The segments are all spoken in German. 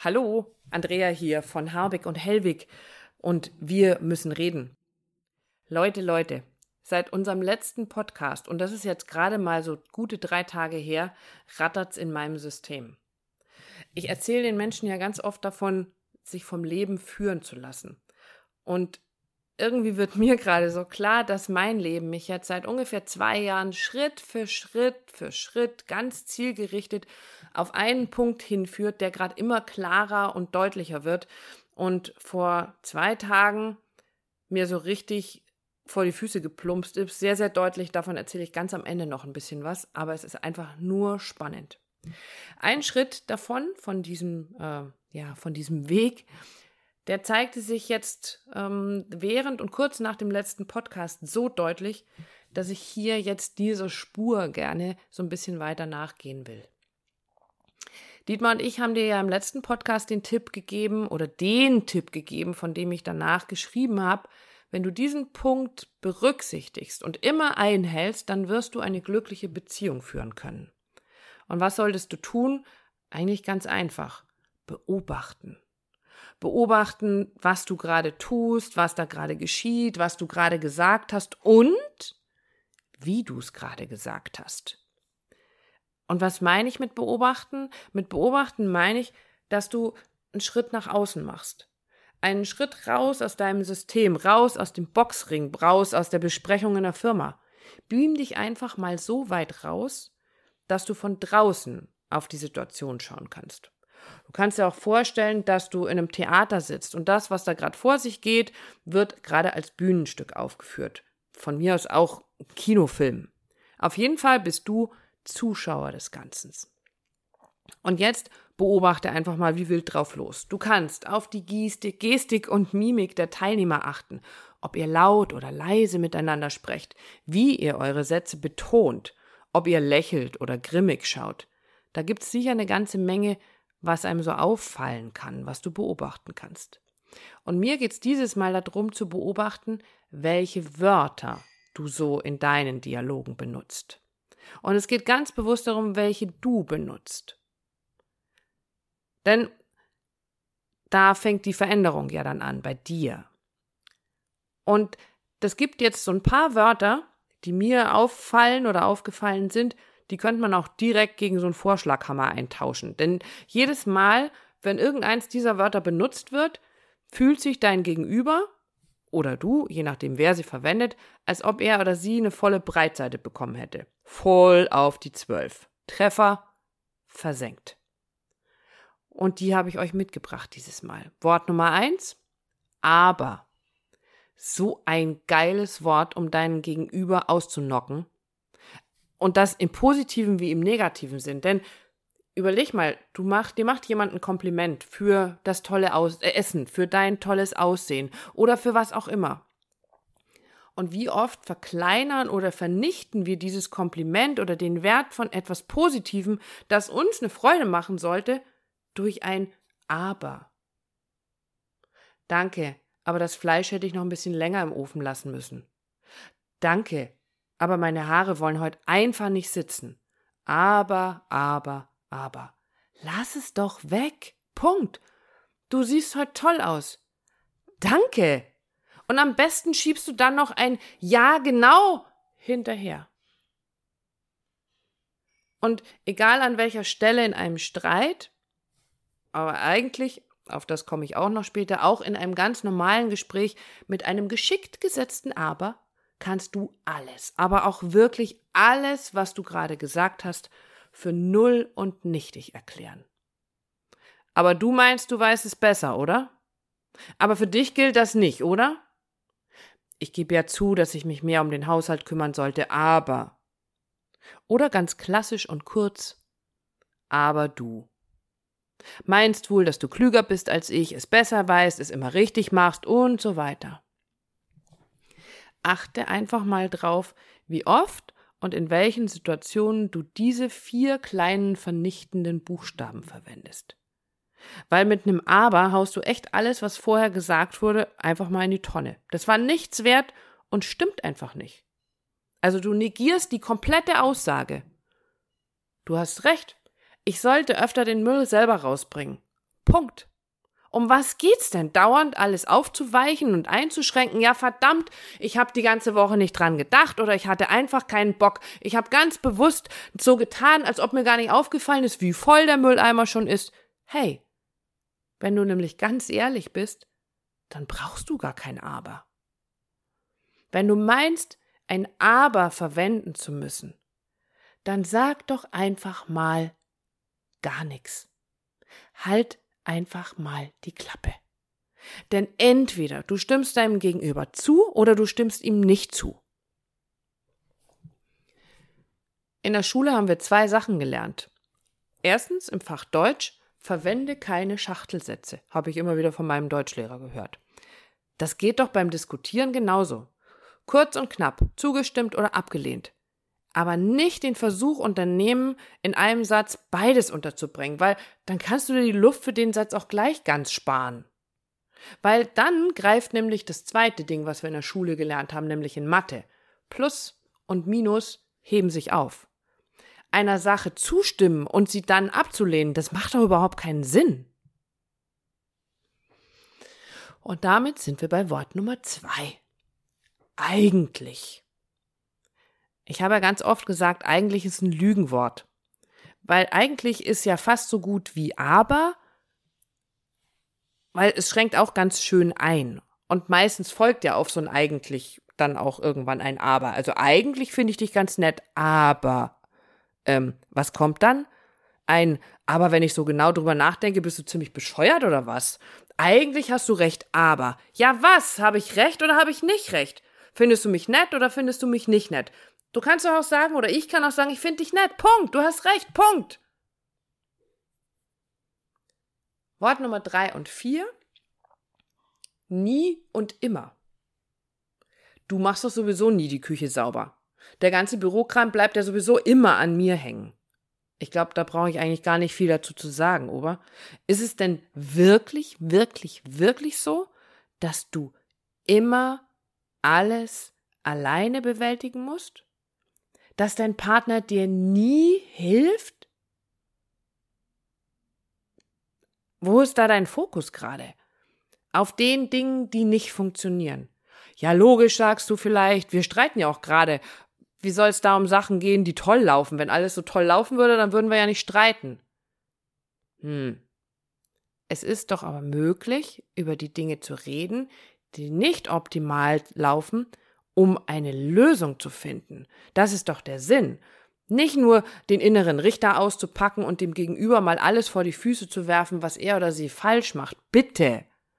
Hallo, Andrea hier von Harbeck und Hellwig und wir müssen reden. Leute, seit unserem letzten Podcast, und das ist jetzt gerade mal so gute 3 Tage her, rattert's in meinem System. Ich erzähle den Menschen ja ganz oft davon, sich vom Leben führen zu lassen. Und irgendwie wird mir gerade so klar, dass mein Leben mich jetzt seit ungefähr 2 Jahren Schritt für Schritt ganz zielgerichtet auf einen Punkt hinführt, der gerade immer klarer und deutlicher wird und vor 2 Tagen mir so richtig vor die Füße geplumpst ist. Sehr, sehr deutlich, davon erzähle ich ganz am Ende noch ein bisschen was, aber es ist einfach nur spannend. Ein Schritt davon, von diesem Weg, der zeigte sich jetzt während und kurz nach dem letzten Podcast so deutlich, dass ich hier jetzt dieser Spur gerne so ein bisschen weiter nachgehen will. Dietmar und ich haben dir ja im letzten Podcast den Tipp gegeben, von dem ich danach geschrieben habe, wenn du diesen Punkt berücksichtigst und immer einhältst, dann wirst du eine glückliche Beziehung führen können. Und was solltest du tun? Eigentlich ganz einfach. Beobachten. Beobachten, was du gerade tust, was da gerade geschieht, was du gerade gesagt hast und wie du es gerade gesagt hast. Und was meine ich mit beobachten? Mit beobachten meine ich, dass du einen Schritt nach außen machst. Einen Schritt raus aus deinem System, raus aus dem Boxring, raus aus der Besprechung in der Firma. Beam dich einfach mal so weit raus, dass du von draußen auf die Situation schauen kannst. Du kannst dir auch vorstellen, dass du in einem Theater sitzt und das, was da gerade vor sich geht, wird gerade als Bühnenstück aufgeführt. Von mir aus auch Kinofilm. Auf jeden Fall bist du Zuschauer des Ganzen. Und jetzt beobachte einfach mal wie wild drauf los. Du kannst auf die Gestik und Mimik der Teilnehmer achten, ob ihr laut oder leise miteinander sprecht, wie ihr eure Sätze betont, ob ihr lächelt oder grimmig schaut. Da gibt es sicher eine ganze Menge, was einem so auffallen kann, was du beobachten kannst. Und mir geht es dieses Mal darum zu beobachten, welche Wörter du so in deinen Dialogen benutzt. Und es geht ganz bewusst darum, welche du benutzt. Denn da fängt die Veränderung ja dann an, bei dir. Und das gibt jetzt so ein paar Wörter, die mir auffallen oder aufgefallen sind, die könnte man auch direkt gegen so einen Vorschlaghammer eintauschen. Denn jedes Mal, wenn irgendeins dieser Wörter benutzt wird, fühlt sich dein Gegenüber oder du, je nachdem wer sie verwendet, als ob er oder sie eine volle Breitseite bekommen hätte. Voll auf die 12. Treffer versenkt. Und die habe ich euch mitgebracht dieses Mal. Wort Nummer 1, aber. So ein geiles Wort, um deinen Gegenüber auszunocken. Und das im positiven wie im negativen Sinn. Denn überleg mal, dir macht jemand ein Kompliment für das tolle Essen, für dein tolles Aussehen oder für was auch immer. Und wie oft verkleinern oder vernichten wir dieses Kompliment oder den Wert von etwas Positivem, das uns eine Freude machen sollte, durch ein Aber. Danke, aber das Fleisch hätte ich noch ein bisschen länger im Ofen lassen müssen. Danke, aber meine Haare wollen heute einfach nicht sitzen. Aber. Lass es doch weg. Punkt. Du siehst heute toll aus. Danke. Und am besten schiebst du dann noch ein Ja, genau hinterher. Und egal an welcher Stelle in einem Streit, aber eigentlich, auf das komme ich auch noch später, auch in einem ganz normalen Gespräch mit einem geschickt gesetzten Aber, kannst du alles, aber auch wirklich alles, was du gerade gesagt hast, für null und nichtig erklären. Aber du meinst, du weißt es besser, oder? Aber für dich gilt das nicht, oder? Ich gebe ja zu, dass ich mich mehr um den Haushalt kümmern sollte, aber. Oder ganz klassisch und kurz, aber du. Meinst wohl, dass du klüger bist als ich, es besser weißt, es immer richtig machst und so weiter. Achte einfach mal drauf, wie oft und in welchen Situationen du diese 4 kleinen vernichtenden Buchstaben verwendest. Weil mit einem Aber haust du echt alles, was vorher gesagt wurde, einfach mal in die Tonne. Das war nichts wert und stimmt einfach nicht. Also du negierst die komplette Aussage. Du hast recht, ich sollte öfter den Müll selber rausbringen. Punkt. Um was geht's denn? Dauernd alles aufzuweichen und einzuschränken? Ja, verdammt, ich habe die ganze Woche nicht dran gedacht oder ich hatte einfach keinen Bock. Ich habe ganz bewusst so getan, als ob mir gar nicht aufgefallen ist, wie voll der Mülleimer schon ist. Hey, wenn du nämlich ganz ehrlich bist, dann brauchst du gar kein Aber. Wenn du meinst, ein Aber verwenden zu müssen, dann sag doch einfach mal gar nichts. Halt einfach mal die Klappe. Denn entweder du stimmst deinem Gegenüber zu oder du stimmst ihm nicht zu. In der Schule haben wir 2 Sachen gelernt. Erstens im Fach Deutsch, verwende keine Schachtelsätze, habe ich immer wieder von meinem Deutschlehrer gehört. Das geht doch beim Diskutieren genauso. Kurz und knapp, zugestimmt oder abgelehnt. Aber nicht den Versuch unternehmen, in einem Satz beides unterzubringen, weil dann kannst du dir die Luft für den Satz auch gleich ganz sparen. Weil dann greift nämlich das zweite Ding, was wir in der Schule gelernt haben, nämlich in Mathe. Plus und Minus heben sich auf. Einer Sache zustimmen und sie dann abzulehnen, das macht doch überhaupt keinen Sinn. Und damit sind wir bei Wort Nummer 2. Eigentlich. Ich habe ja ganz oft gesagt, eigentlich ist ein Lügenwort. Weil eigentlich ist ja fast so gut wie aber, weil es schränkt auch ganz schön ein. Und meistens folgt ja auf so ein eigentlich dann auch irgendwann ein aber. Also eigentlich finde ich dich ganz nett, aber was kommt dann? Aber wenn ich so genau drüber nachdenke, bist du ziemlich bescheuert oder was? Eigentlich hast du recht, aber. Ja was? Habe ich recht oder habe ich nicht recht? Findest du mich nett oder findest du mich nicht nett? Du kannst doch auch sagen, oder ich kann auch sagen, ich finde dich nett. Punkt. Du hast recht. Punkt. Wort Nummer 3 und 4. Nie und immer. Du machst doch sowieso nie die Küche sauber. Der ganze Bürokram bleibt ja sowieso immer an mir hängen. Ich glaube, da brauche ich eigentlich gar nicht viel dazu zu sagen, oder? Ist es denn wirklich, wirklich, wirklich so, dass du immer alles alleine bewältigen musst? Dass dein Partner dir nie hilft? Wo ist da dein Fokus gerade? Auf den Dingen, die nicht funktionieren. Ja, logisch, sagst du vielleicht, wir streiten ja auch gerade. Wie soll es da um Sachen gehen, die toll laufen? Wenn alles so toll laufen würde, dann würden wir ja nicht streiten. Es ist doch aber möglich, über die Dinge zu reden, die nicht optimal laufen, um eine Lösung zu finden. Das ist doch der Sinn. Nicht nur den inneren Richter auszupacken und dem Gegenüber mal alles vor die Füße zu werfen, was er oder sie falsch macht. Bitte!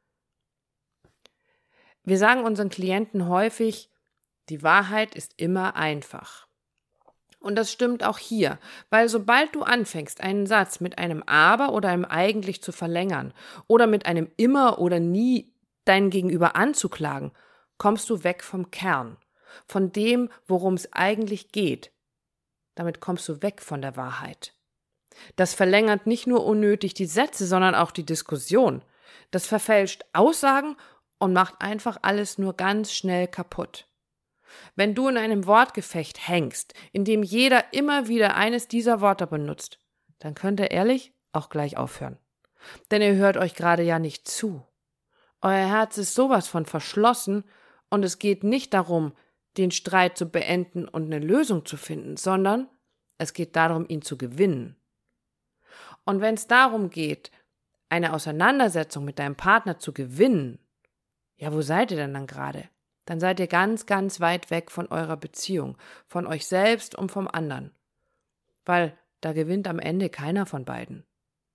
Wir sagen unseren Klienten häufig, die Wahrheit ist immer einfach. Und das stimmt auch hier, weil sobald du anfängst, einen Satz mit einem Aber oder einem Eigentlich zu verlängern oder mit einem Immer oder Nie deinen Gegenüber anzuklagen, kommst du weg vom Kern, von dem, worum es eigentlich geht. Damit kommst du weg von der Wahrheit. Das verlängert nicht nur unnötig die Sätze, sondern auch die Diskussion. Das verfälscht Aussagen und macht einfach alles nur ganz schnell kaputt. Wenn du in einem Wortgefecht hängst, in dem jeder immer wieder eines dieser Worte benutzt, dann könnt ihr ehrlich auch gleich aufhören. Denn ihr hört euch gerade ja nicht zu. Euer Herz ist sowas von verschlossen und es geht nicht darum, den Streit zu beenden und eine Lösung zu finden, sondern es geht darum, ihn zu gewinnen. Und wenn es darum geht, eine Auseinandersetzung mit deinem Partner zu gewinnen, ja, wo seid ihr denn dann gerade? Dann seid ihr ganz, ganz weit weg von eurer Beziehung, von euch selbst und vom anderen. Weil da gewinnt am Ende keiner von beiden.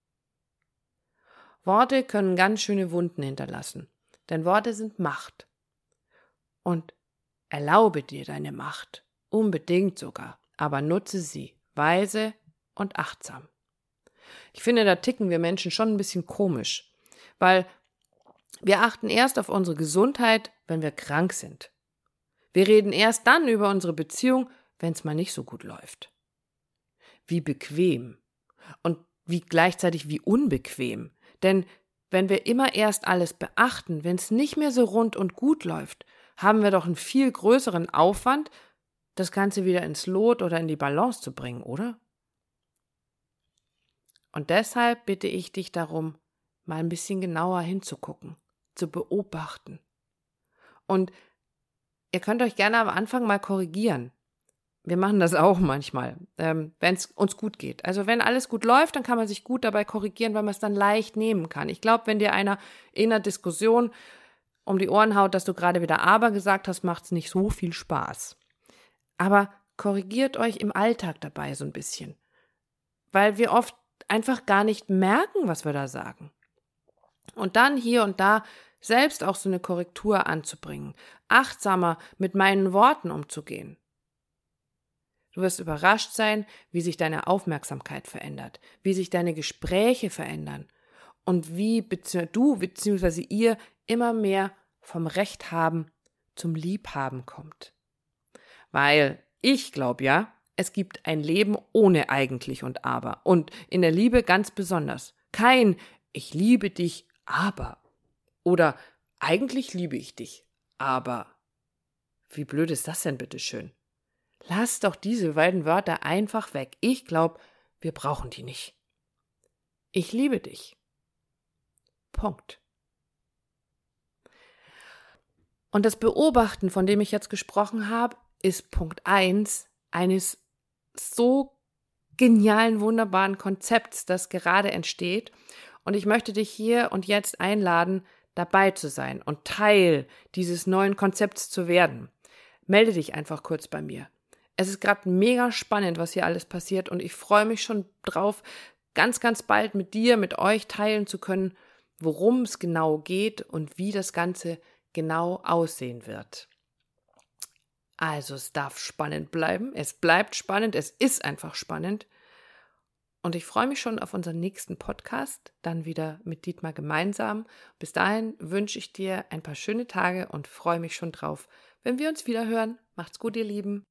Worte können ganz schöne Wunden hinterlassen, denn Worte sind Macht. Und erlaube dir deine Macht, unbedingt sogar, aber nutze sie weise und achtsam. Ich finde, da ticken wir Menschen schon ein bisschen komisch, weil wir achten erst auf unsere Gesundheit, wenn wir krank sind. Wir reden erst dann über unsere Beziehung, wenn es mal nicht so gut läuft. Wie bequem und wie gleichzeitig wie unbequem. Denn wenn wir immer erst alles beachten, wenn es nicht mehr so rund und gut läuft, haben wir doch einen viel größeren Aufwand, das Ganze wieder ins Lot oder in die Balance zu bringen, oder? Und deshalb bitte ich dich darum, mal ein bisschen genauer hinzugucken, zu beobachten. Und ihr könnt euch gerne am Anfang mal korrigieren. Wir machen das auch manchmal, wenn es uns gut geht. Also wenn alles gut läuft, dann kann man sich gut dabei korrigieren, weil man es dann leicht nehmen kann. Ich glaube, wenn dir einer in einer Diskussion um die Ohren haut, dass du gerade wieder aber gesagt hast, macht es nicht so viel Spaß. Aber korrigiert euch im Alltag dabei so ein bisschen, weil wir oft einfach gar nicht merken, was wir da sagen. Und dann hier und da selbst auch so eine Korrektur anzubringen, achtsamer mit meinen Worten umzugehen. Du wirst überrascht sein, wie sich deine Aufmerksamkeit verändert, wie sich deine Gespräche verändern und wie du bzw. ihr immer mehr vom Recht haben zum Liebhaben kommt. Weil ich glaube ja, es gibt ein Leben ohne eigentlich und aber und in der Liebe ganz besonders. Kein ich liebe dich, aber oder eigentlich liebe ich dich, aber wie blöd ist das denn bitteschön? Lass doch diese beiden Wörter einfach weg. Ich glaube, wir brauchen die nicht. Ich liebe dich. Punkt. Und das Beobachten, von dem ich jetzt gesprochen habe, ist Punkt 1 eines so genialen, wunderbaren Konzepts, das gerade entsteht. Und ich möchte dich hier und jetzt einladen, dabei zu sein und Teil dieses neuen Konzepts zu werden. Melde dich einfach kurz bei mir. Es ist gerade mega spannend, was hier alles passiert und ich freue mich schon drauf, ganz, ganz bald mit dir, mit euch teilen zu können, worum es genau geht und wie das Ganze genau aussehen wird. Also es darf spannend bleiben, es bleibt spannend, es ist einfach spannend und ich freue mich schon auf unseren nächsten Podcast, dann wieder mit Dietmar gemeinsam. Bis dahin wünsche ich dir ein paar schöne Tage und freue mich schon drauf, wenn wir uns wieder hören. Macht's gut, ihr Lieben.